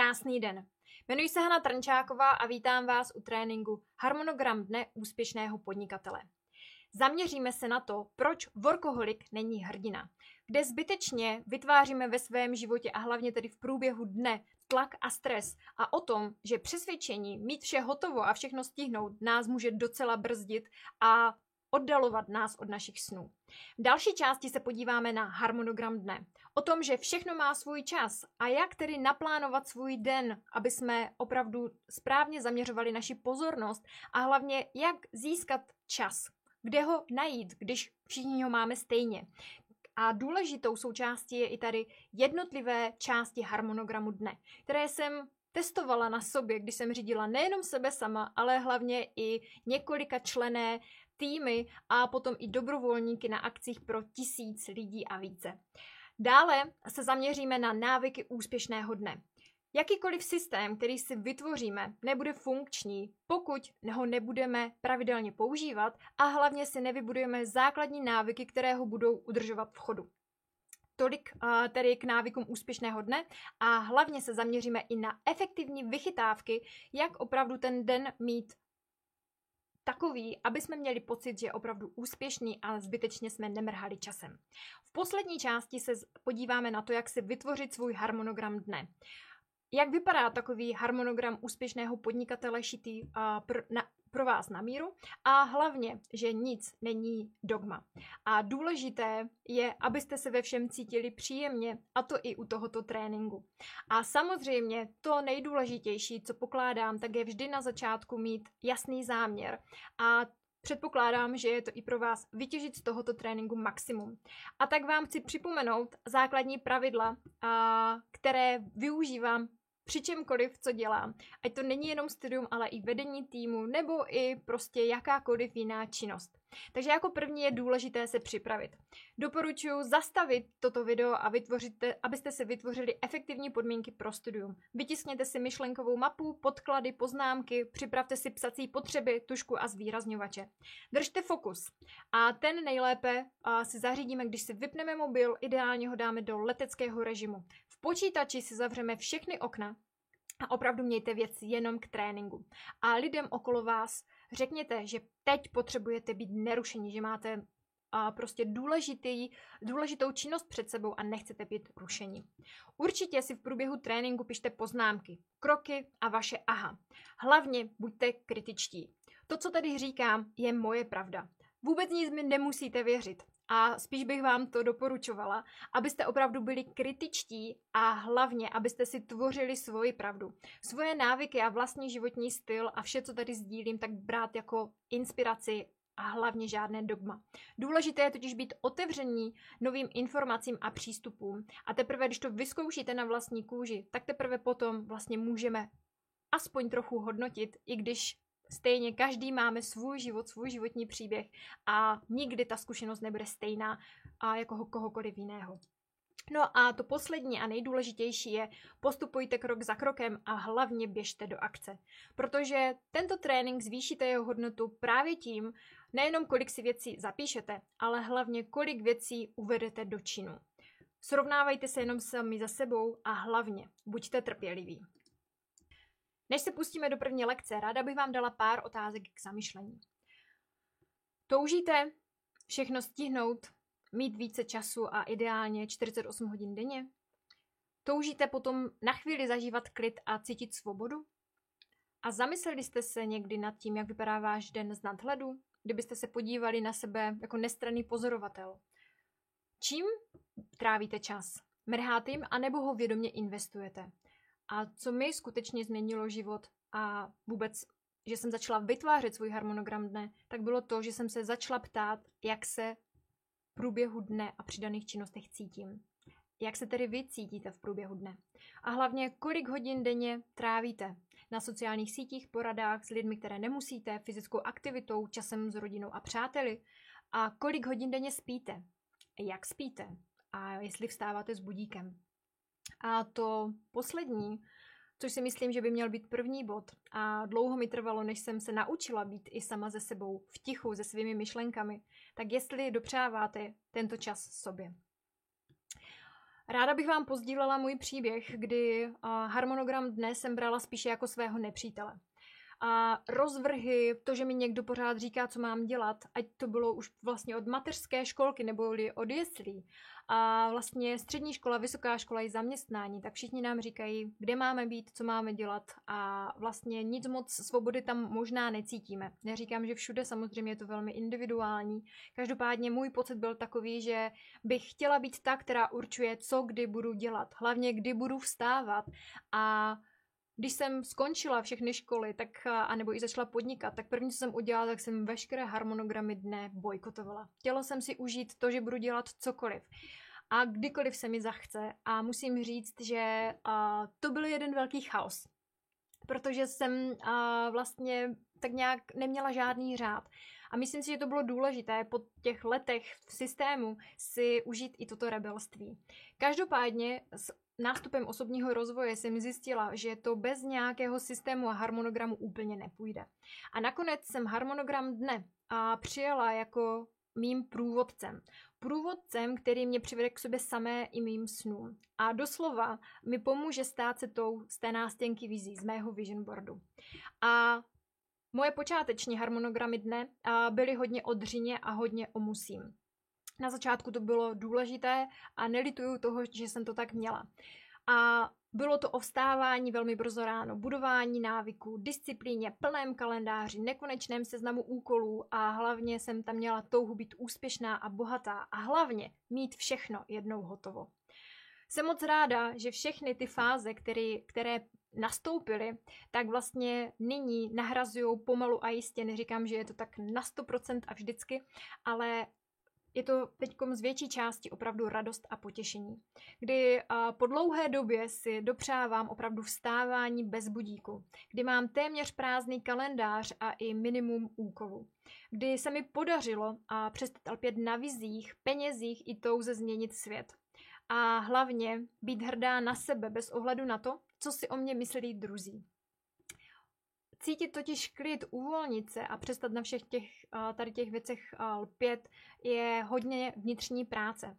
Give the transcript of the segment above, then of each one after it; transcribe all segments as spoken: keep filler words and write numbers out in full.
Krásný den. Jmenuji se Hana Trnčáková a vítám vás u tréninku Harmonogram dne úspěšného podnikatele. Zaměříme se na to, proč workoholik není hrdina, kde zbytečně vytváříme ve svém životě a hlavně tedy v průběhu dne tlak a stres a o tom, že přesvědčení mít vše hotovo a všechno stihnout nás může docela brzdit a oddalovat nás od našich snů. V další části se podíváme na harmonogram dne. O tom, že všechno má svůj čas a jak tedy naplánovat svůj den, aby jsme opravdu správně zaměřovali naši pozornost a hlavně jak získat čas. Kde ho najít, když všichni ho máme stejně. A důležitou součástí je i tady jednotlivé části harmonogramu dne, které jsem testovala na sobě, když jsem řídila nejenom sebe sama, ale hlavně i několika členné týmy a potom i dobrovolníky na akcích pro tisíc lidí a více. Dále se zaměříme na návyky úspěšného dne. Jakýkoliv systém, který si vytvoříme, nebude funkční, pokud ho nebudeme pravidelně používat a hlavně si nevybudujeme základní návyky, které ho budou udržovat v chodu. Tolik uh, tedy k návykům úspěšného dne a hlavně se zaměříme i na efektivní vychytávky, jak opravdu ten den mít takový, aby jsme měli pocit, že je opravdu úspěšný a zbytečně jsme nemrhali časem. V poslední části se podíváme na to, jak si vytvořit svůj harmonogram dne. Jak vypadá takový harmonogram úspěšného podnikatele šitý uh, pro, na, pro vás na míru a hlavně, že nic není dogma. A důležité je, abyste se ve všem cítili příjemně a to i u tohoto tréninku. A samozřejmě to nejdůležitější, co pokládám, tak je vždy na začátku mít jasný záměr a předpokládám, že je to i pro vás vytěžit z tohoto tréninku maximum. A tak vám chci připomenout základní pravidla, a, které využívám při čemkoliv, co dělám. Ať to není jenom studium, ale i vedení týmu, nebo i prostě jakákoliv jiná činnost. Takže jako první je důležité se připravit. Doporučuji zastavit toto video a vytvořit, abyste si vytvořili efektivní podmínky pro studium. Vytiskněte si myšlenkovou mapu, podklady, poznámky, připravte si psací potřeby, tužku a zvýrazňovače. Držte fokus. A ten nejlépe a, si zařídíme, když si vypneme mobil, ideálně ho dáme do leteckého režimu. V počítači si zavřeme všechny okna a opravdu mějte věc jenom k tréninku. A lidem okolo vás řekněte, že teď potřebujete být nerušení, že máte a prostě důležitý, důležitou činnost před sebou a nechcete být rušení. Určitě si v průběhu tréninku pište poznámky, kroky a vaše aha. Hlavně buďte kritičtí. To, co tady říkám, je moje pravda. Vůbec nic mi nemusíte věřit. A spíš bych vám to doporučovala, abyste opravdu byli kritičtí a hlavně, abyste si tvořili svoji pravdu. Svoje návyky a vlastní životní styl a vše, co tady sdílím, tak brát jako inspiraci a hlavně žádné dogma. Důležité je totiž být otevření novým informacím a přístupům. A teprve, když to vyzkoušíte na vlastní kůži, tak teprve potom vlastně můžeme aspoň trochu hodnotit, i když stejně každý máme svůj život, svůj životní příběh a nikdy ta zkušenost nebude stejná a jako kohokoliv jiného. No a to poslední a nejdůležitější je postupujte krok za krokem a hlavně běžte do akce. Protože tento trénink zvýšíte jeho hodnotu právě tím, nejenom kolik si věcí zapíšete, ale hlavně kolik věcí uvedete do činu. Srovnávejte se jenom sami za sebou a hlavně buďte trpěliví. Než se pustíme do první lekce, ráda bych vám dala pár otázek k zamyšlení. Toužíte všechno stihnout, mít více času a ideálně čtyřicet osm hodin denně? Toužíte potom na chvíli zažívat klid a cítit svobodu? A zamysleli jste se někdy nad tím, jak vypadá váš den z nadhledu, kdybyste se podívali na sebe jako nestranný pozorovatel? Čím trávíte čas? Mrháte jim, anebo ho vědomě investujete? A co mi skutečně změnilo život a vůbec, že jsem začala vytvářet svůj harmonogram dne, tak bylo to, že jsem se začala ptát, jak se v průběhu dne a při daných činnostech cítím. Jak se tedy vy cítíte v průběhu dne? A hlavně, kolik hodin denně trávíte na sociálních sítích, poradách s lidmi, které nemusíte, fyzickou aktivitou, časem s rodinou a přáteli? A kolik hodin denně spíte? Jak spíte? A jestli vstáváte s budíkem? A to poslední, což si myslím, že by měl být první bod a dlouho mi trvalo, než jsem se naučila být i sama ze sebou, v tichu, se svými myšlenkami, tak jestli dopřáváte tento čas sobě. Ráda bych vám pozdílela můj příběh, kdy harmonogram dne jsem brala spíše jako svého nepřítele. A rozvrhy, to, že mi někdo pořád říká, co mám dělat, ať to bylo už vlastně od mateřské školky nebo od jeslí, a vlastně střední škola, vysoká škola i zaměstnání, tak všichni nám říkají, kde máme být, co máme dělat a vlastně nic moc svobody tam možná necítíme. Neříkám, že všude, samozřejmě je to velmi individuální. Každopádně můj pocit byl takový, že bych chtěla být ta, která určuje, co kdy budu dělat, hlavně kdy budu vstávat. A když jsem skončila všechny školy, tak, anebo i začala podnikat, tak první, co jsem udělala, tak jsem veškeré harmonogramy dne bojkotovala. Chtěla jsem si užít to, že budu dělat cokoliv. A kdykoliv se mi zachce. A musím říct, že a, to byl jeden velký chaos. Protože jsem a, vlastně tak nějak neměla žádný řád. A myslím si, že to bylo důležité po těch letech v systému si užít i toto rebelství. Každopádně s nástupem osobního rozvoje jsem zjistila, že to bez nějakého systému a harmonogramu úplně nepůjde. A nakonec jsem harmonogram dne a přijala jako mým průvodcem. Průvodcem, který mě přivede k sobě samé i mým snům. A doslova mi pomůže stát se tou z té nástěnky vizí, z mého vision boardu. A moje počáteční harmonogramy dne byly hodně o dřině a hodně o musím. Na začátku to bylo důležité a nelituju toho, že jsem to tak měla. A bylo to o vstávání velmi brzo ráno, budování návyků, disciplíně, plném kalendáři, nekonečném seznamu úkolů a hlavně jsem tam měla touhu být úspěšná a bohatá a hlavně mít všechno jednou hotovo. Jsem moc ráda, že všechny ty fáze, který, které nastoupily, tak vlastně nyní nahrazují pomalu a jistě. Neříkám, že je to tak na sto procent a vždycky, ale je to teďkom z větší části opravdu radost a potěšení, kdy po dlouhé době si dopřávám opravdu vstávání bez budíku, kdy mám téměř prázdný kalendář a i minimum úkolů, kdy se mi podařilo a přestat lpět na vizích, penězích i touze změnit svět. A hlavně být hrdá na sebe bez ohledu na to, co si o mě myslí druzí. Cítit totiž klid, uvolnit se a přestat na všech těch, tady těch věcech lpět je hodně vnitřní práce.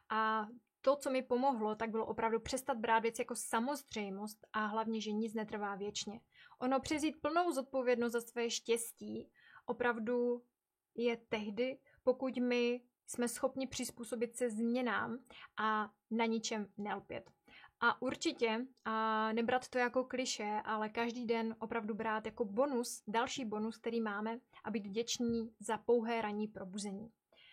A to, co mi pomohlo, tak bylo opravdu přestat brát věci jako samozřejmost a hlavně, že nic netrvá věčně. Ono převzít plnou zodpovědnost za své štěstí opravdu je tehdy, pokud my jsme schopni přizpůsobit se změnám a na ničem nelpět. A určitě a nebrat to jako klišé, ale každý den opravdu brát jako bonus, další bonus, který máme, a být vděční za pouhé ranní probuzení.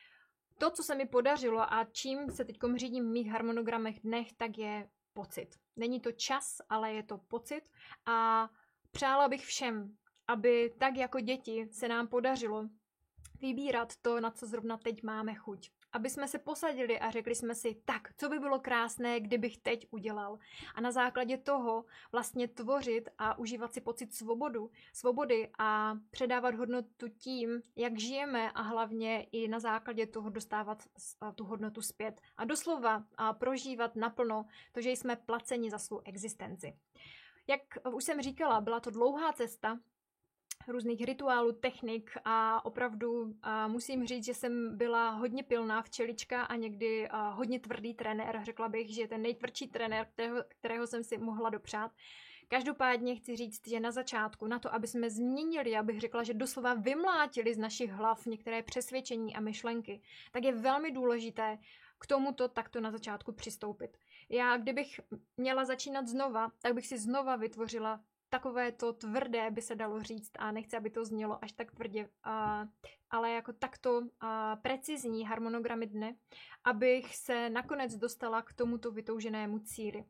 To, co se mi podařilo a čím se teď řídím v mých harmonogramech dnech, tak je pocit. Není to čas, ale je to pocit a přála bych všem, aby tak jako děti se nám podařilo vybírat to, na co zrovna teď máme chuť. Aby jsme se posadili a řekli jsme si, tak, co by bylo krásné, kdybych teď udělal. A na základě toho vlastně tvořit a užívat si pocit svobodu, svobody a předávat hodnotu tím, jak žijeme a hlavně i na základě toho dostávat tu hodnotu zpět. A doslova a prožívat naplno to, že jsme placeni za svou existenci. Jak už jsem říkala, byla to dlouhá cesta, různých rituálů, technik a opravdu a musím říct, že jsem byla hodně pilná včelička a někdy a hodně tvrdý trenér. Řekla bych, že je ten nejtvrdší trenér, kterého, kterého jsem si mohla dopřát. Každopádně chci říct, že na začátku, na to, aby jsme změnili, abych řekla, že doslova vymlátili z našich hlav některé přesvědčení a myšlenky, tak je velmi důležité k tomuto takto na začátku přistoupit. Já, kdybych měla začínat znova, tak bych si znova vytvořila takové to tvrdé, by se dalo říct, a nechci, aby to znělo až tak tvrdě, a, ale jako takto a, precizní harmonogramy dne, abych se nakonec dostala k tomuto vytouženému cíli,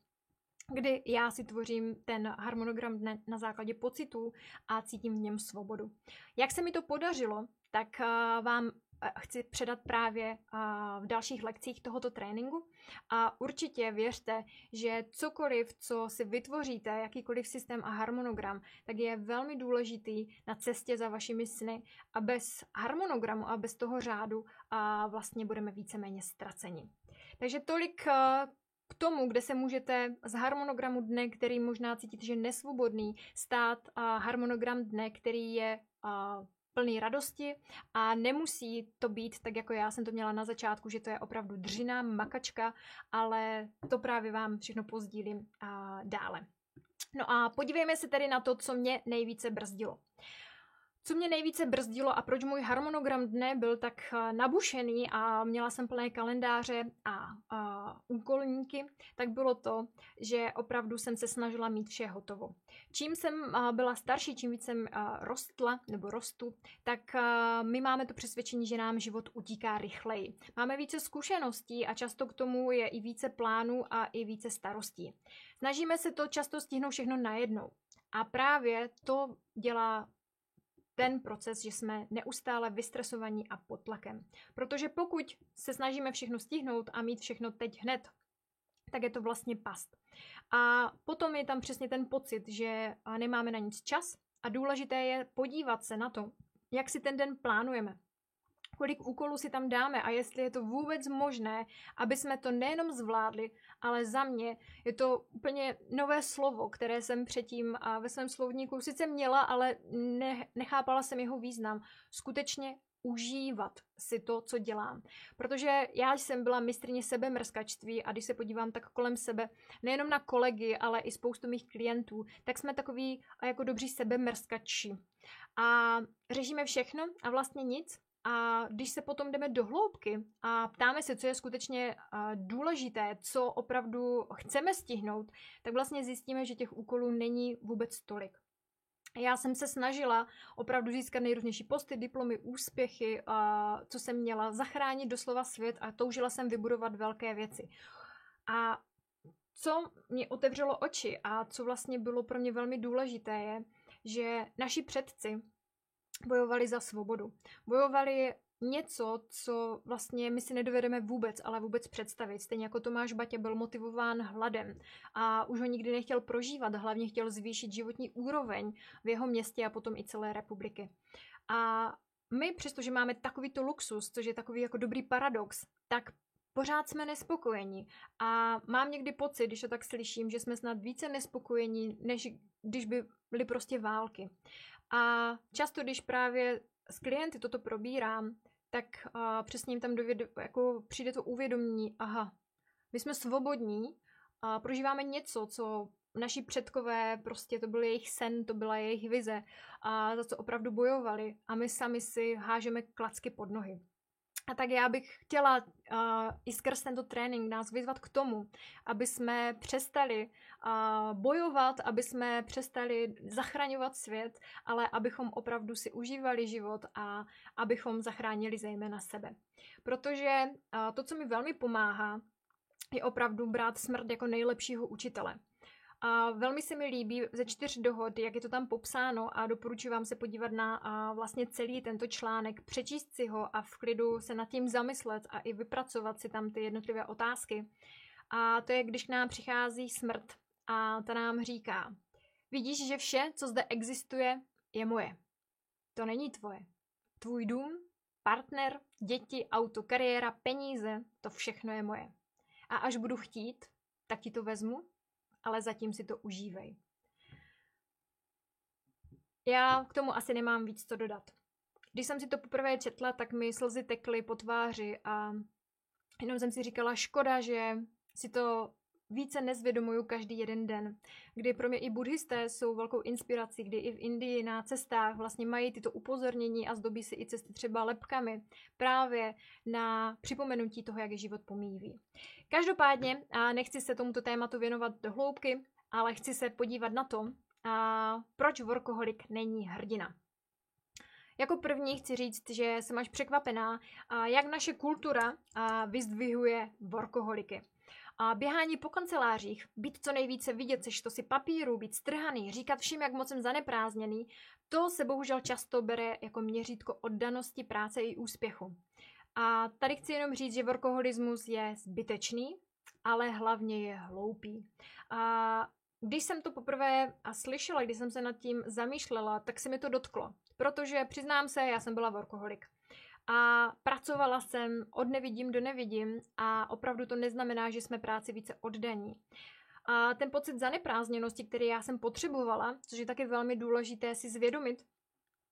kdy já si tvořím ten harmonogram dne na základě pocitů a cítím v něm svobodu. Jak se mi to podařilo, tak a, vám chci předat právě v dalších lekcích tohoto tréninku a určitě věřte, že cokoliv, co si vytvoříte, jakýkoliv systém a harmonogram, tak je velmi důležitý na cestě za vašimi sny a bez harmonogramu a bez toho řádu a vlastně budeme víceméně ztraceni. Takže tolik k tomu, kde se můžete z harmonogramu dne, který možná cítíte, že je nesvobodný, stát harmonogram dne, který je plný radosti a nemusí to být tak, jako já jsem to měla na začátku, že to je opravdu dřiná makačka, ale to právě vám všechno pozdílím a dále. No a podívejme se tedy na to, co mě nejvíce brzdilo. Co mě nejvíce brzdilo a proč můj harmonogram dne byl tak nabušený a měla jsem plné kalendáře a, a úkolníky, tak bylo to, že opravdu jsem se snažila mít vše hotovo. Čím jsem byla starší, čím víc jsem rostla nebo rostu, tak my máme to přesvědčení, že nám život utíká rychleji. Máme více zkušeností a často k tomu je i více plánů a i více starostí. Snažíme se to často stihnout všechno najednou. A právě to dělá ten proces, že jsme neustále vystresovaní a pod tlakem. Protože pokud se snažíme všechno stihnout a mít všechno teď hned, tak je to vlastně past. A potom je tam přesně ten pocit, že nemáme na nic čas a důležité je podívat se na to, jak si ten den plánujeme. Kolik úkolů si tam dáme a jestli je to vůbec možné, aby jsme to nejenom zvládli, ale za mě je to úplně nové slovo, které jsem předtím ve svém slovníku sice měla, ale ne, nechápala jsem jeho význam. Skutečně užívat si to, co dělám. Protože já jsem byla mistryně sebemrskačství a když se podívám tak kolem sebe, nejenom na kolegy, ale i spoustu mých klientů, tak jsme takový jako dobří sebemrskači. A řešíme všechno a vlastně nic. A když se potom jdeme do hloubky a ptáme se, co je skutečně důležité, co opravdu chceme stihnout, tak vlastně zjistíme, že těch úkolů není vůbec tolik. Já jsem se snažila opravdu získat nejrůznější posty, diplomy, úspěchy, co jsem měla, zachránit doslova svět a toužila jsem vybudovat velké věci. A co mě otevřelo oči a co vlastně bylo pro mě velmi důležité je, že naši předci bojovali za svobodu. Bojovali něco, co vlastně my si nedovedeme vůbec, ale vůbec představit. Stejně jako Tomáš Baťa byl motivován hladem a už ho nikdy nechtěl prožívat, hlavně chtěl zvýšit životní úroveň v jeho městě a potom i celé republiky. A my, přestože máme takovýto luxus, což je takový jako dobrý paradox, tak pořád jsme nespokojení. A mám někdy pocit, když to tak slyším, že jsme snad více nespokojení, než když by byly prostě války. A často, když právě s klienty toto probírám, tak uh, přesně jim tam dověd, jako přijde to uvědomění, aha, my jsme svobodní, a prožíváme něco, co naši předkové, prostě to byl jejich sen, to byla jejich vize a za co opravdu bojovali a my sami si hážeme klacky pod nohy. A tak já bych chtěla uh, i skrz tento trénink nás vyzvat k tomu, aby jsme přestali uh, bojovat, aby jsme přestali zachraňovat svět, ale abychom opravdu si užívali život a abychom zachránili zejména sebe. Protože uh, to, co mi velmi pomáhá, je opravdu brát smrt jako nejlepšího učitele. A velmi se mi líbí ze čtyř dohod, jak je to tam popsáno a doporučuji vám se podívat na a vlastně celý tento článek, přečíst si ho a v klidu se nad tím zamyslet a i vypracovat si tam ty jednotlivé otázky. A to je, když k nám přichází smrt a ta nám říká, vidíš, že vše, co zde existuje, je moje. To není tvoje. Tvůj dům, partner, děti, auto, kariéra, peníze, to všechno je moje. A až budu chtít, tak ti to vezmu, ale zatím si to užívej. Já k tomu asi nemám víc co dodat. Když jsem si to poprvé četla, tak mi slzy tekly po tváři a jenom jsem si říkala, škoda, že si to více nezvědomuju každý jeden den, kdy pro mě i buddhisté jsou velkou inspirací, kdy i v Indii na cestách vlastně mají tyto upozornění a zdobí si i cesty třeba lebkami právě na připomenutí toho, jak je život pomíjivý. Každopádně a nechci se tomuto tématu věnovat do hloubky, ale chci se podívat na to, a proč workoholik není hrdina. Jako první chci říct, že jsem až překvapená, jak naše kultura vyzdvihuje workoholiky. A běhání po kancelářích, být co nejvíce vidět, seš to si papíru, být strhaný, říkat všem, jak moc jsem zaneprázdněný, to se bohužel často bere jako měřítko oddanosti, práce i úspěchu. A tady chci jenom říct, že workoholismus je zbytečný, ale hlavně je hloupý. A když jsem to poprvé a slyšela, když jsem se nad tím zamýšlela, tak se mi to dotklo. Protože přiznám se, já jsem byla workoholik. A pracovala jsem od nevidím do nevidím a opravdu to neznamená, že jsme práci více oddaní. A ten pocit zaneprázdněnosti, který já jsem potřebovala, což je taky velmi důležité si zvědomit,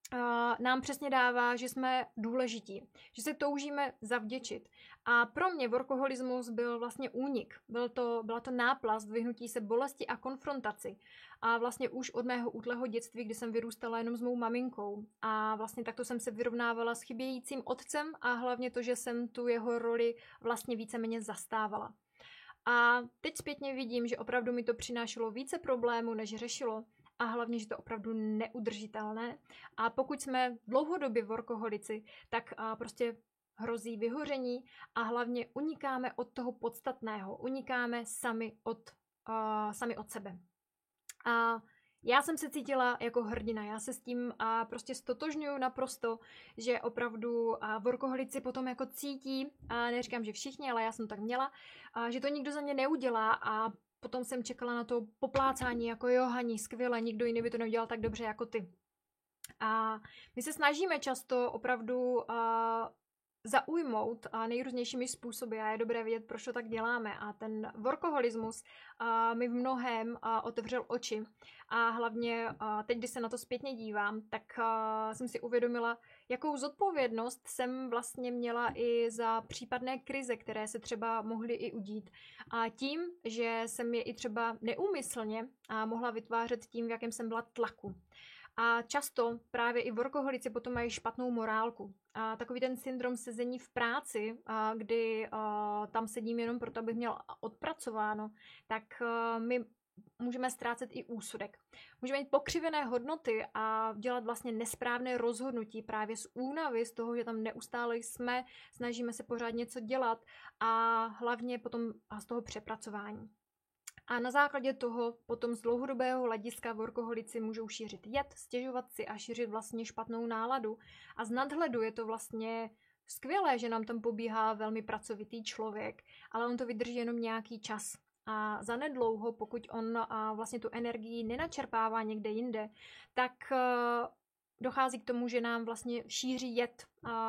nám přesně dává, že jsme důležití, že se toužíme zavděčit. A pro mě workoholismus byl vlastně únik. Byl to, byla to náplast, vyhnutí se bolesti a konfrontaci. A vlastně už od mého útlého dětství, kdy jsem vyrůstala jenom s mou maminkou. A vlastně takto jsem se vyrovnávala s chybějícím otcem a hlavně to, že jsem tu jeho roli vlastně víceméně zastávala. A teď zpětně vidím, že opravdu mi to přinášelo více problémů, než řešilo. A hlavně, že to opravdu neudržitelné. A pokud jsme dlouhodobě workoholici, tak prostě hrozí vyhoření a hlavně unikáme od toho podstatného. Unikáme sami od, uh, sami od sebe. A já jsem se cítila jako hrdina, já se s tím a prostě stotožňuju naprosto, že opravdu a workoholici potom jako cítí, a neříkám, že všichni, ale já jsem tak měla, a že to nikdo za mě neudělá a potom jsem čekala na to poplácání, jako jo, Hani, skvěle, nikdo jiný by to neudělal tak dobře jako ty. A my se snažíme často opravdu a, zaujmout a nejrůznějšími způsoby a je dobré vědět, proč to tak děláme. A ten workoholismus a, mi v mnohém a, otevřel oči. A hlavně a, teď, když se na to zpětně dívám, tak a, jsem si uvědomila, jakou zodpovědnost jsem vlastně měla i za případné krize, které se třeba mohly i udít. A tím, že jsem je i třeba neúmyslně a mohla vytvářet tím, v jakém jsem byla tlaku. A často právě i workoholici potom mají špatnou morálku. A takový ten syndrom sezení v práci, a kdy a, tam sedím jenom proto, abych měl odpracováno, tak a, my můžeme ztrácet i úsudek. Můžeme mít pokřivené hodnoty a dělat vlastně nesprávné rozhodnutí právě z únavy, z toho, že tam neustále jsme, snažíme se pořád něco dělat a hlavně potom z toho přepracování. A na základě toho potom z dlouhodobého hlediska workoholici můžou šířit jed, stěžovat si a šířit vlastně špatnou náladu. A z nadhledu je to vlastně skvělé, že nám tam pobíhá velmi pracovitý člověk, ale on to vydrží jenom nějaký čas. A zanedlouho, pokud on a vlastně tu energii nenačerpává někde jinde, tak dochází k tomu, že nám vlastně šíří jed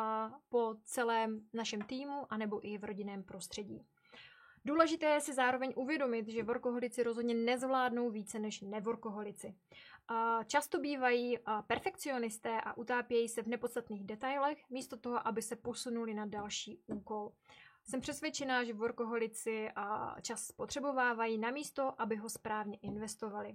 po celém našem týmu anebo i v rodinném prostředí. Důležité je si zároveň uvědomit, že workoholici rozhodně nezvládnou více než neworkoholici. Často bývají perfekcionisté a utápějí se v nepodstatných detailech, místo toho, aby se posunuli na další úkol. Jsem přesvědčená, že workoholici čas spotřebovávají namísto, aby ho správně investovali.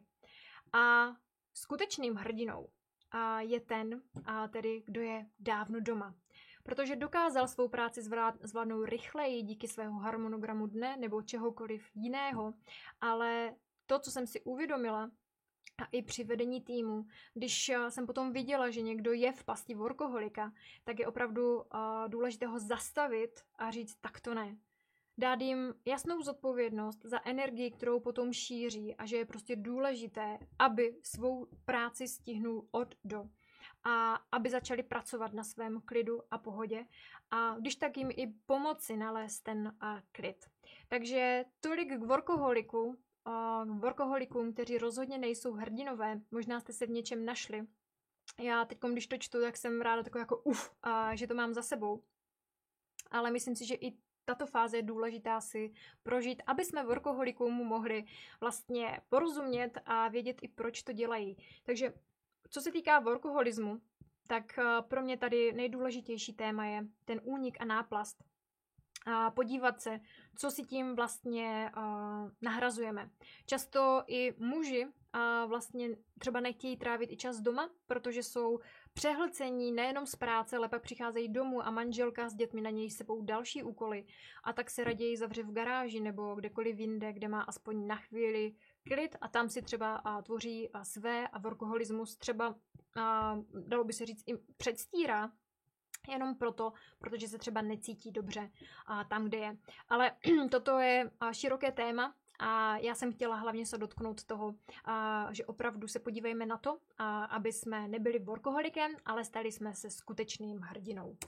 A skutečným hrdinou je ten, tedy kdo je dávno doma. Protože dokázal svou práci zvládnout rychleji díky svého harmonogramu dne nebo čehokoliv jiného, ale to, co jsem si uvědomila, a i při vedení týmu, když jsem potom viděla, že někdo je v pasti workoholika, tak je opravdu uh, důležité ho zastavit a říct, tak to ne. Dát jim jasnou zodpovědnost za energii, kterou potom šíří a že je prostě důležité, aby svou práci stihnul od do. A aby začali pracovat na svém klidu a pohodě a když tak jim i pomoci nalézt ten uh, klid. Takže tolik k workoholiku, uh, k workoholikům, kteří rozhodně nejsou hrdinové, možná jste se v něčem našli. Já teď, když to čtu, tak jsem ráda takový jako uf, uh, že to mám za sebou. Ale myslím si, že i tato fáze je důležitá si prožít, aby jsme workoholikům mohli vlastně porozumět a vědět i proč to dělají. Takže co se týká workoholismu, tak pro mě tady nejdůležitější téma je ten únik a náplast. A podívat se, co si tím vlastně uh, nahrazujeme. Často i muži uh, vlastně třeba nechtějí trávit i čas doma, protože jsou přehlcení nejenom z práce, ale pak přicházejí domů a manželka s dětmi na něj sebou další úkoly a tak se raději zavře v garáži nebo kdekoliv jinde, kde má aspoň na chvíli klid a tam si třeba a, tvoří a, své a workoholismus třeba, a, dalo by se říct, i předstírá, jenom proto, protože se třeba necítí dobře a, tam, kde je. Ale toto je a, široké téma a já jsem chtěla hlavně se dotknout toho, a, že opravdu se podívejme na to, a, aby jsme nebyli workoholikem, ale stali jsme se skutečným hrdinou.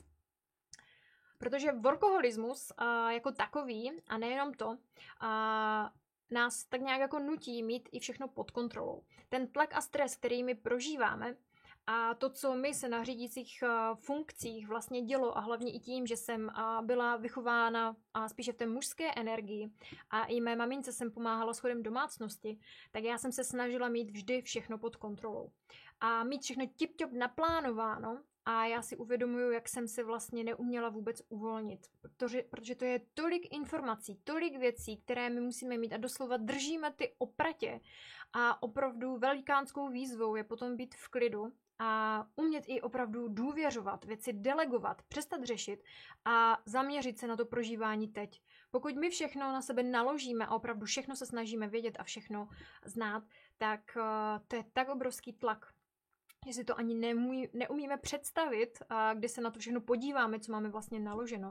Protože workoholismus a, jako takový, a nejenom to, a, nás tak nějak jako nutí mít i všechno pod kontrolou. Ten tlak a stres, který my prožíváme, A to, co mi se na řídících funkcích vlastně dělo a hlavně i tím, že jsem byla vychována spíše v té mužské energii a i mé mamince jsem pomáhala s chodem domácnosti, tak já jsem se snažila mít vždy všechno pod kontrolou. A mít všechno tip-top naplánováno a já si uvědomuju, jak jsem se vlastně neuměla vůbec uvolnit, protože, protože to je tolik informací, tolik věcí, které my musíme mít a doslova držíme ty opratě a opravdu velikánskou výzvou je potom být v klidu a umět i opravdu důvěřovat, věci delegovat, přestat řešit a zaměřit se na to prožívání teď. Pokud my všechno na sebe naložíme a opravdu všechno se snažíme vědět a všechno znát, tak uh, to je tak obrovský tlak, že si to ani nemůj, neumíme představit, uh, kdy se na to všechno podíváme, co máme vlastně naloženo.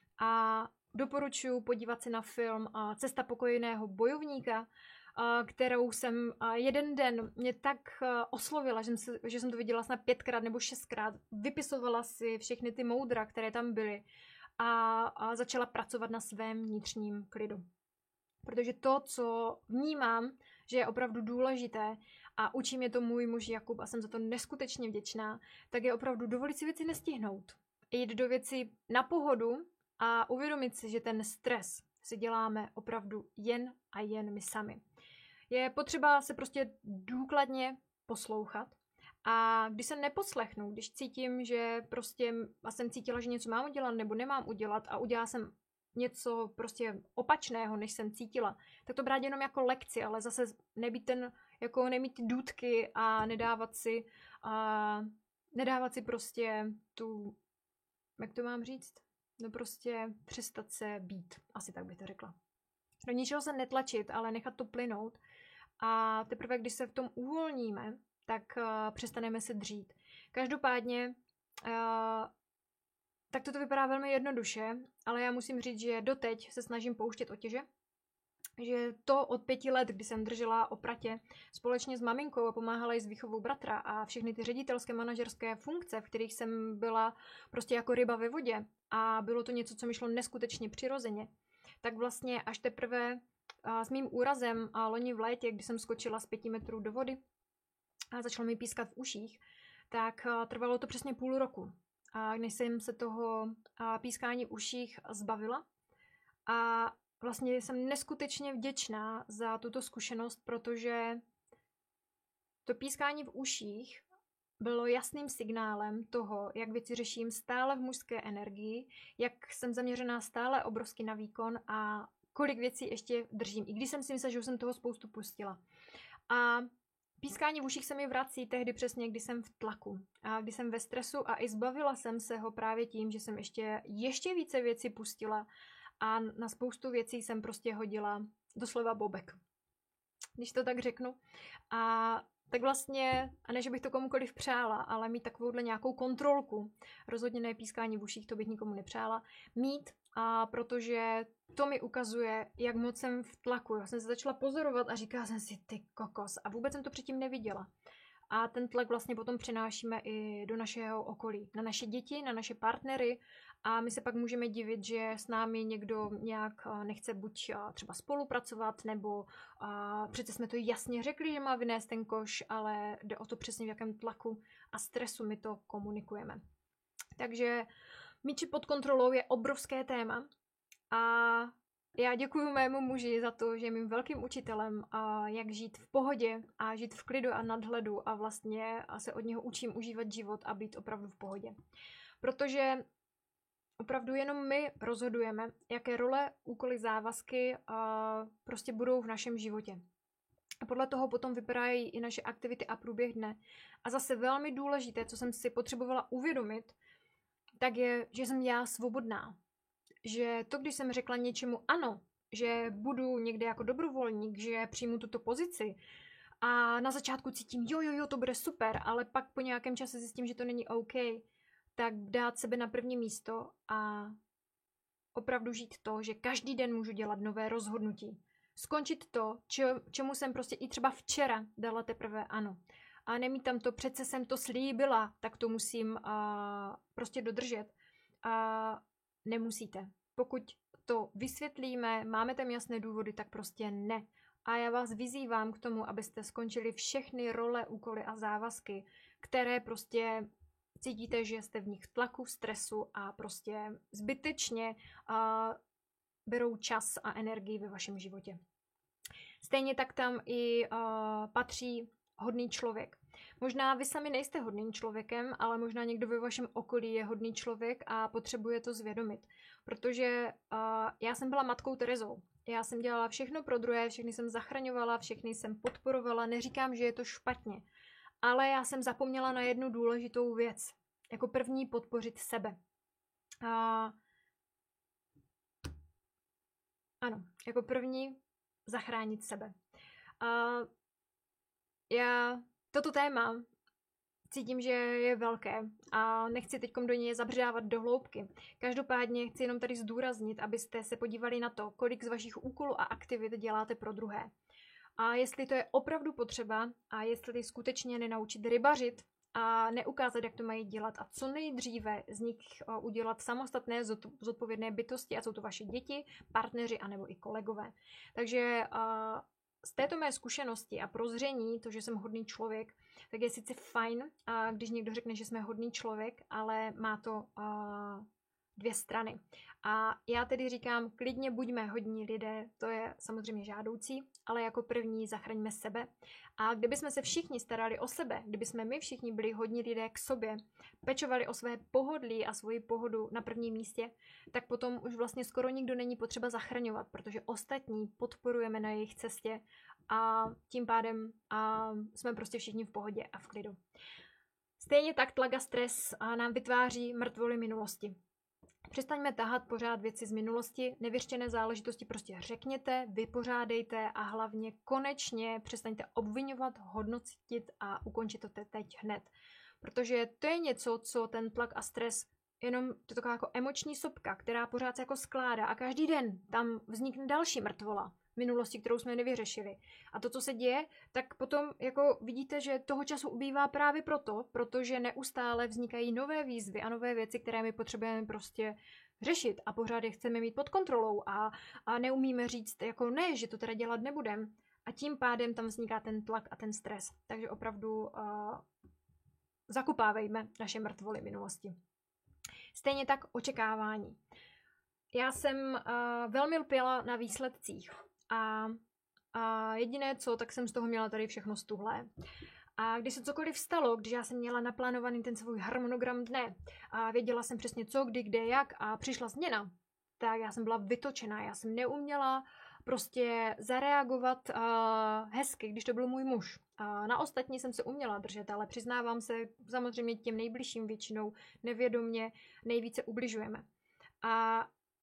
A doporučuji podívat se na film uh, Cesta pokojného bojovníka, kterou jsem jeden den mě tak oslovila, že jsem, že jsem to viděla snad pětkrát nebo šestkrát. Vypisovala si všechny ty moudra, které tam byly a, a začala pracovat na svém vnitřním klidu. Protože to, co vnímám, že je opravdu důležité a učí mě to můj muž Jakub a jsem za to neskutečně vděčná, tak je opravdu dovolit si věci nestihnout. Jít do věci na pohodu a uvědomit si, že ten stres si děláme opravdu jen a jen my sami. Je potřeba se prostě důkladně poslouchat a když se neposlechnu, když cítím, že prostě jsem cítila, že něco mám udělat nebo nemám udělat a udělala jsem něco prostě opačného, než jsem cítila, tak to brát jenom jako lekci, ale zase nebýt ten, jako nemít důtky a nedávat si, a nedávat si prostě tu, jak to mám říct? No prostě přestat se být, asi tak bych to řekla. Do ničeho se netlačit, ale nechat to plynout. A teprve, když se v tom uvolníme, tak uh, přestaneme se dřít. Každopádně, uh, tak toto vypadá velmi jednoduše, ale já musím říct, že doteď se snažím pouštět otěže. Že to od pěti let, kdy jsem držela opratě společně s maminkou a pomáhala jí s výchovou bratra a všechny ty ředitelské manažerské funkce, v kterých jsem byla prostě jako ryba ve vodě a bylo to něco, co mi šlo neskutečně přirozeně, tak vlastně až teprve s mým úrazem a loni v létě, kdy jsem skočila z pěti metrů do vody a začalo mi pískat v uších, tak trvalo to přesně půl roku, a než jsem se toho pískání v uších zbavila. A vlastně jsem neskutečně vděčná za tuto zkušenost, protože to pískání v uších bylo jasným signálem toho, jak věci řeším stále v mužské energii, jak jsem zaměřená stále obrovsky na výkon a kolik věcí ještě držím, i když jsem si myslela, že už jsem toho spoustu pustila. A pískání v uších se mi vrací tehdy přesně, kdy jsem v tlaku a kdy jsem ve stresu a i zbavila jsem se ho právě tím, že jsem ještě, ještě více věcí pustila a na spoustu věcí jsem prostě hodila doslova bobek, když to tak řeknu. A tak vlastně, a ne, že bych to komukoliv přála, ale mít takovouhle nějakou kontrolku, rozhodně ne pískání v uších, to bych nikomu nepřála, mít, a protože to mi ukazuje, jak moc jsem v tlaku. Já jsem se začala pozorovat a říkala jsem si, ty kokos, a vůbec jsem to předtím neviděla. A ten tlak vlastně potom přenášíme i do našeho okolí, na naše děti, na naše partnery a my se pak můžeme divit, že s námi někdo nějak nechce buď třeba spolupracovat, nebo přece jsme to jasně řekli, že má vynést ten koš, ale jde o to přesně, v jakém tlaku a stresu my to komunikujeme. Takže mít pod kontrolou je obrovské téma a já děkuji mému muži za to, že je mým velkým učitelem, a jak žít v pohodě a žít v klidu a nadhledu a vlastně se od něho učím užívat život a být opravdu v pohodě. Protože opravdu jenom my rozhodujeme, jaké role, úkoly, závazky prostě budou v našem životě. A podle toho potom vypadají i naše aktivity a průběh dne. A zase velmi důležité, co jsem si potřebovala uvědomit, tak je, že jsem já svobodná. Že to, když jsem řekla něčemu ano, že budu někde jako dobrovolník, že přijmu tuto pozici a na začátku cítím, jo, jo, jo, to bude super, ale pak po nějakém čase zjistím, že to není OK, tak dát sebe na první místo a opravdu žít to, že každý den můžu dělat nové rozhodnutí. Skončit to, če, čemu jsem prostě i třeba včera dala teprve ano. A nemít tam to, přece jsem to slíbila, tak to musím uh, prostě dodržet. A nemusíte. Pokud to vysvětlíme, máme tam jasné důvody, tak prostě ne. A já vás vyzývám k tomu, abyste skončili všechny role, úkoly a závazky, které prostě cítíte, že jste v nich v tlaku, stresu a prostě zbytečně uh, berou čas a energii ve vašem životě. Stejně tak tam i uh, patří hodný člověk. Možná vy sami nejste hodným člověkem, ale možná někdo ve vašem okolí je hodný člověk a potřebuje to zvědomit. Protože uh, já jsem byla matkou Terezou. Já jsem dělala všechno pro druhé, všechny jsem zachraňovala, všechny jsem podporovala. Neříkám, že je to špatně, ale já jsem zapomněla na jednu důležitou věc. Jako první podpořit sebe. A ano, jako první zachránit sebe. A já toto téma cítím, že je velké a nechci teď do něj zabředávat do hloubky. Každopádně chci jenom tady zdůraznit, abyste se podívali na to, kolik z vašich úkolů a aktivit děláte pro druhé. A jestli to je opravdu potřeba a jestli skutečně nenaučit rybařit a neukázat, jak to mají dělat a co nejdříve z nich udělat samostatné zodpovědné bytosti, a jsou to vaše děti, partneři anebo i kolegové. Takže z této mé zkušenosti a prozření, to, že jsem hodný člověk, tak je sice fajn, když někdo řekne, že jsme hodný člověk, ale má to dvě strany. A já tedy říkám, klidně buďme hodní lidé, to je samozřejmě žádoucí, ale jako první zachraňme sebe. A kdybychom se všichni starali o sebe, kdybychom my všichni byli hodní lidé k sobě, pečovali o své pohodlí a svoji pohodu na prvním místě, tak potom už vlastně skoro nikdo není potřeba zachraňovat, protože ostatní podporujeme na jejich cestě a tím pádem a jsme prostě všichni v pohodě a v klidu. Stejně tak tlak a stres nám vytváří mrtvoly minulosti. Přestaňme tahat pořád věci z minulosti, nevyřčené záležitosti prostě řekněte, vypořádejte a hlavně konečně přestaňte obvinovat, hodnotit a ukončit to teď hned. Protože to je něco, co ten tlak a stres, jenom to taková jako emoční sopka, která pořád se jako skládá a každý den tam vznikne další mrtvola minulosti, kterou jsme nevyřešili. A to, co se děje, tak potom jako vidíte, že toho času ubývá právě proto, protože neustále vznikají nové výzvy a nové věci, které my potřebujeme prostě řešit a pořád je chceme mít pod kontrolou a, a neumíme říct jako ne, že to teda dělat nebudem. A tím pádem tam vzniká ten tlak a ten stres. Takže opravdu uh, zakopávejme naše mrtvoly minulosti. Stejně tak očekávání. Já jsem uh, velmi lpěla na výsledcích. A, a jediné co, tak jsem z toho měla tady všechno stuhlé. A když se cokoliv stalo, když já jsem měla naplánovaný ten svůj harmonogram dne a věděla jsem přesně co, kdy, kde, jak a přišla změna, tak já jsem byla vytočená. Já jsem neuměla prostě zareagovat uh, hezky, když to byl můj muž. A na ostatní jsem se uměla držet, ale přiznávám se, samozřejmě těm nejbližším většinou nevědomě nejvíce ubližujeme. A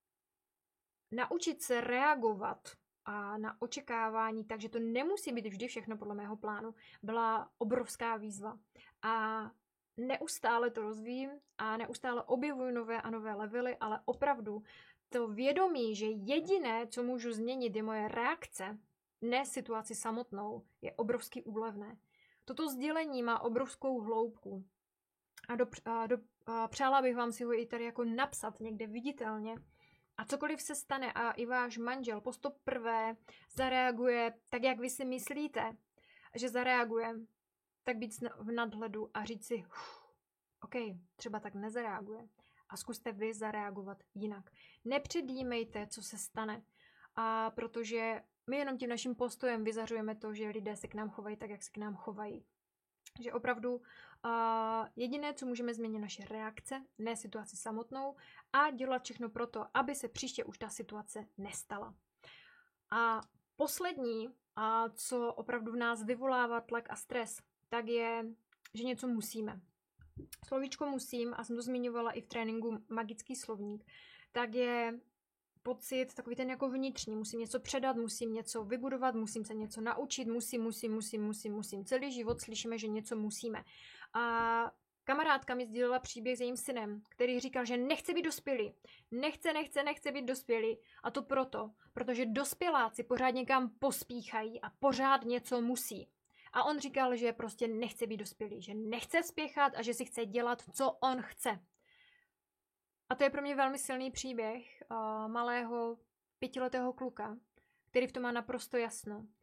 naučit se reagovat a na očekávání, takže to nemusí být vždy všechno podle mého plánu, byla obrovská výzva. A neustále to rozvíjím a neustále objevuju nové a nové levely, ale opravdu to vědomí, že jediné, co můžu změnit, je moje reakce, ne situaci samotnou, je obrovský úlevné. Toto sdělení má obrovskou hloubku. A, do, a, do, a přála bych vám si ho i tady jako napsat někde viditelně. A cokoliv se stane a i váš manžel po sto prvé zareaguje tak, jak vy si myslíte, že zareaguje, tak být v nadhledu a říct si, OK, třeba tak nezareaguje. A zkuste vy zareagovat jinak. Nepředjímejte, co se stane. A protože my jenom tím naším postojem vyzařujeme to, že lidé se k nám chovají tak, jak se k nám chovají. Že opravdu uh, jediné, co můžeme změnit, naše reakce, ne situaci samotnou a dělat všechno pro to, aby se příště už ta situace nestala. A poslední, uh, co opravdu v nás vyvolává tlak a stres, tak je, že něco musíme. Slovíčko musím, a jsem to zmiňovala i v tréninku Magický slovník, tak je pocit takový ten jako vnitřní. Musím něco předat, musím něco vybudovat, musím se něco naučit, musím, musím, musím, musím, musím. Celý život slyšíme, že něco musíme. A kamarádka mi sdílela příběh s jejím synem, který říkal, že nechce být dospělý. Nechce, nechce, nechce být dospělý. A to proto, protože dospěláci pořád někam pospíchají a pořád něco musí. A on říkal, že prostě nechce být dospělý, že nechce spěchat a že si chce dělat, co on chce. A to je pro mě velmi silný příběh uh, malého pětiletého kluka, který v tom má naprosto jasno.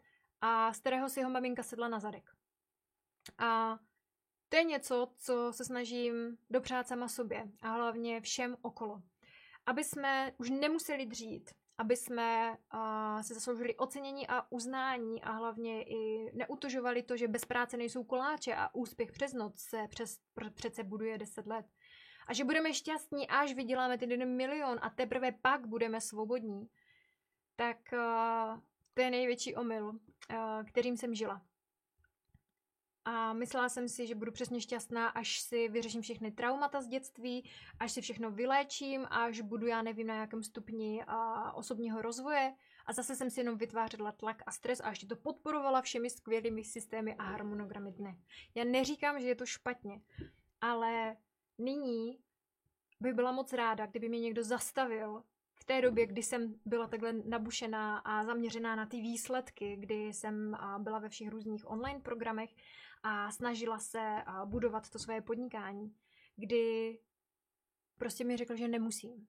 a z kterého si jeho maminka sedla na zadek. A to je něco, co se snažím dopřát sama sobě a hlavně všem okolo. Aby jsme už nemuseli dřít, aby jsme uh, se zasloužili ocenění a uznání a hlavně i neutužovali to, že bez práce nejsou koláče a úspěch přes noc se přes, pr- přece buduje deset let. A že budeme šťastní, až vyděláme ten jeden milion a teprve pak budeme svobodní. Tak uh, to je největší omyl, uh, kterým jsem žila. A myslela jsem si, že budu přesně šťastná, až si vyřeším všechny traumata z dětství, až si všechno vyléčím, až budu, já nevím, na jakém stupni a, osobního rozvoje. A zase jsem si jenom vytvářela tlak a stres a ještě to podporovala všemi skvělými systémy a harmonogramy dne. Já neříkám, že je to špatně, ale nyní bych byla moc ráda, kdyby mě někdo zastavil v té době, kdy jsem byla takhle nabušená a zaměřená na ty výsledky, kdy jsem byla ve všech různých online programech a snažila se budovat to své podnikání, kdy prostě mi řekl, že nemusím.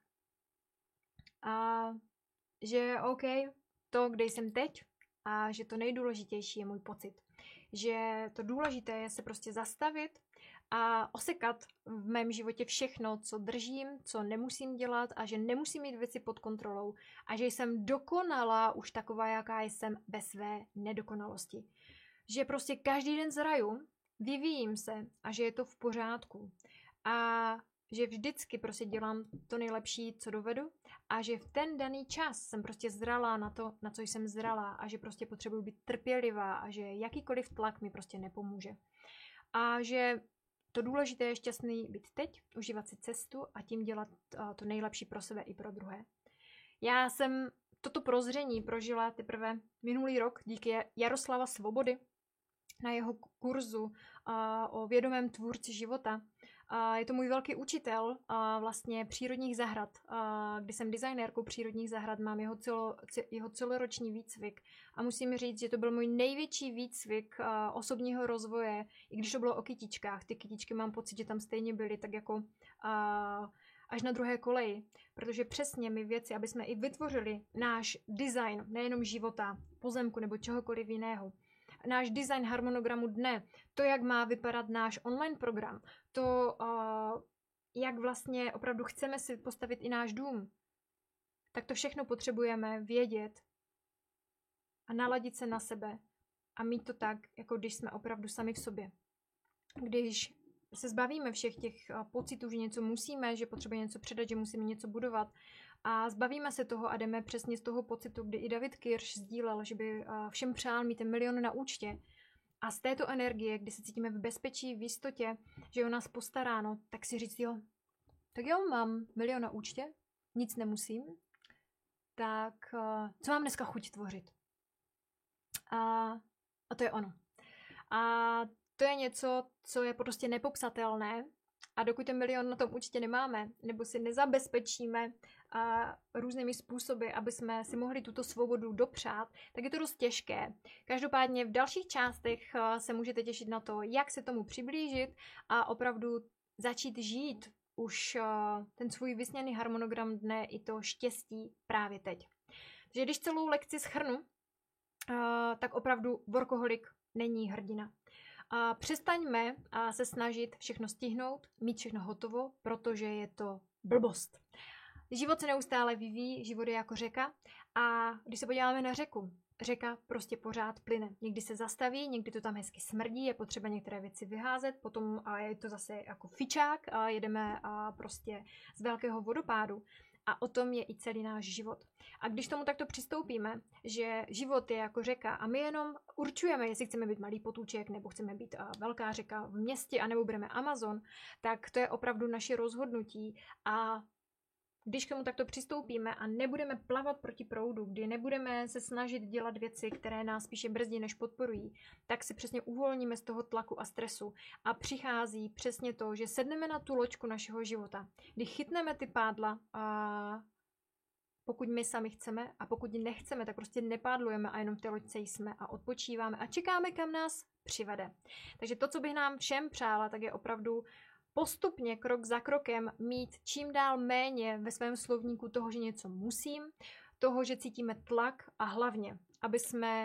A že OK, to, kde jsem teď, a že to nejdůležitější je můj pocit. Že to důležité je se prostě zastavit a osekat v mém životě všechno, co držím, co nemusím dělat a že nemusím mít věci pod kontrolou a že jsem dokonalá už taková, jaká jsem ve své nedokonalosti. Že prostě každý den zraju, vyvíjím se a že je to v pořádku. A že vždycky prostě dělám to nejlepší, co dovedu a že v ten daný čas jsem prostě zralá na to, na co jsem zralá a že prostě potřebuji být trpělivá a že jakýkoliv tlak mi prostě nepomůže. A že to důležité je šťastný být teď, užívat si cestu a tím dělat to nejlepší pro sebe i pro druhé. Já jsem toto prozření prožila teprve minulý rok díky Jaroslava Svobody na jeho kurzu o vědomém tvůrci života. Je to můj velký učitel vlastně přírodních zahrad, kdy jsem designérkou přírodních zahrad, mám jeho, celo, jeho celoroční výcvik a musím říct, že to byl můj největší výcvik osobního rozvoje, i když to bylo o kytičkách. Ty kytičky mám pocit, že tam stejně byly tak jako až na druhé koleji, protože přesně my věci, aby jsme i vytvořili náš design, nejenom života, pozemku nebo čehokoliv jiného, náš design harmonogramu dne, to, jak má vypadat náš online program, to, uh, jak vlastně opravdu chceme si postavit i náš dům, tak to všechno potřebujeme vědět a naladit se na sebe a mít to tak, jako když jsme opravdu sami v sobě. Když se zbavíme všech těch uh, pocitů, že něco musíme, že potřebujeme něco předat, že musíme něco budovat a zbavíme se toho a jdeme přesně z toho pocitu, kdy i David Kirsch sdílel, že by uh, všem přál mít ten milion na účtě. A z této energie, kdy se cítíme v bezpečí, v jistotě, že je o nás postaráno, tak si říct, jo, tak jo, mám milion na účtě, nic nemusím, tak uh, co mám dneska chuť tvořit? A, a to je ono. A to je něco, co je prostě nepopsatelné a dokud ten milion na tom účtě nemáme, nebo si nezabezpečíme a různými způsoby, aby jsme si mohli tuto svobodu dopřát, tak je to dost těžké. Každopádně v dalších částech se můžete těšit na to, jak se tomu přiblížit a opravdu začít žít už ten svůj vysněný harmonogram dne i to štěstí právě teď. Takže když celou lekci shrnu, tak opravdu workoholik není hrdina. A přestaňme se snažit všechno stihnout, mít všechno hotovo, protože je to blbost. Život se neustále vyvíjí, život je jako řeka a když se podíváme na řeku, řeka prostě pořád plyne. Někdy se zastaví, někdy to tam hezky smrdí, je potřeba některé věci vyházet, potom je to zase jako fičák a jedeme prostě z velkého vodopádu. A o tom je i celý náš život. A když tomu takto přistoupíme, že život je jako řeka a my jenom určujeme, jestli chceme být malý potůček, nebo chceme být velká řeka v městě, anebo budeme Amazon, tak to je opravdu naše rozhodnutí. A když k tomu takto přistoupíme a nebudeme plavat proti proudu, kdy nebudeme se snažit dělat věci, které nás spíše brzdí, než podporují, tak si přesně uvolníme z toho tlaku a stresu. A přichází přesně to, že sedneme na tu loďku našeho života, kdy chytneme ty pádla, a pokud my sami chceme a pokud nechceme, tak prostě nepádlujeme a jenom v té loďce jsme a odpočíváme a čekáme, kam nás přivede. Takže to, co bych nám všem přála, tak je opravdu postupně, krok za krokem, mít čím dál méně ve svém slovníku toho, že něco musím, toho, že cítíme tlak a hlavně, aby jsme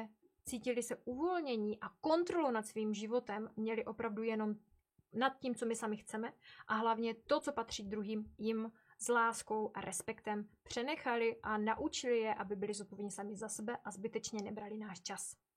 cítili se uvolnění a kontrolu nad svým životem, měli opravdu jenom nad tím, co my sami chceme a hlavně to, co patří druhým, jim s láskou a respektem přenechali a naučili je, aby byli zodpovědní sami za sebe a zbytečně nebrali náš čas.